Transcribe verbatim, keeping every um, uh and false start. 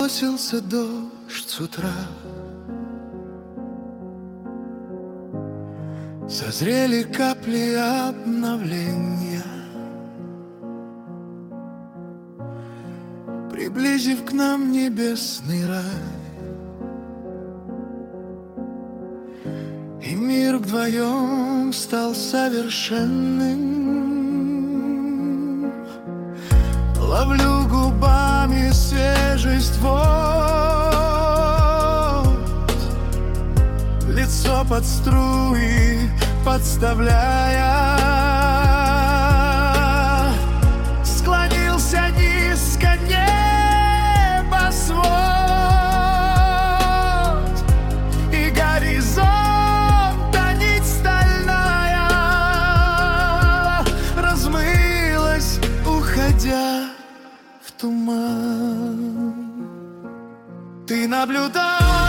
бросился дождь с утра. Созрели капли обновления, приблизив к нам небесный рай. И мир вдвоем стал совершенным. Ловлю губами свежесть вод, лицо под струи подставляя. Склонился низко небосвод, и горизонта нить стальная размылась, уходя в туман. Ты наблюдал